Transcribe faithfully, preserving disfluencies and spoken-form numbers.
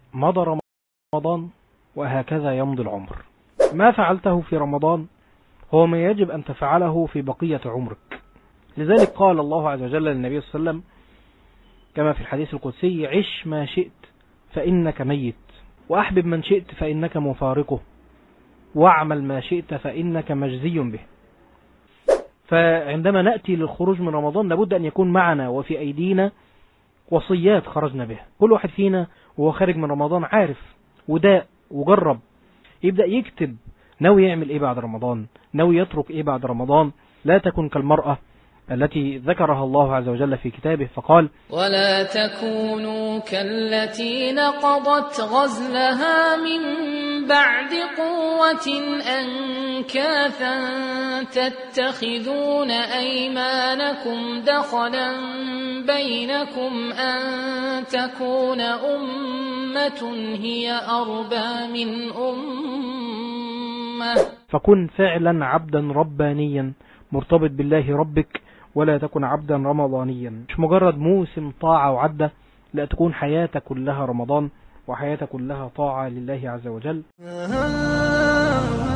مضى رمضان وهكذا يمضي العمر. ما فعلته في رمضان هو ما يجب أن تفعله في بقية عمرك. لذلك قال الله عز وجل للنبي صلى الله عليه وسلم كما في الحديث القدسي: عش ما شئت فإنك ميت، وأحبب من شئت فإنك مفارقه، واعمل ما شئت فإنك مجزي به. فعندما نأتي للخروج من رمضان لابد أن يكون معنا وفي أيدينا وصيات خرجنا بها. كل واحد فينا وهو خارج من رمضان عارف وداء وجرب، يبدأ يكتب ناوي يعمل إيه بعد رمضان، ناوي يترك إيه بعد رمضان. لا تكن كالمرأة التي ذكرها الله عز وجل في كتابه فقال: ولا تكونوا كالتي نقضت غزلها من بعد قوة أنكاثا تتخذون أيمانكم دخلا بينكم أن تكون أمة هي أربى من أمة. فكن فعلا عبدا ربانيا مرتبط بالله ربك، ولا تكن عبدا رمضانيا. مش مجرد موسم طاعة وعدى، لا، تكون حياتك كلها رمضان وحياتك كلها طاعة لله عز وجل.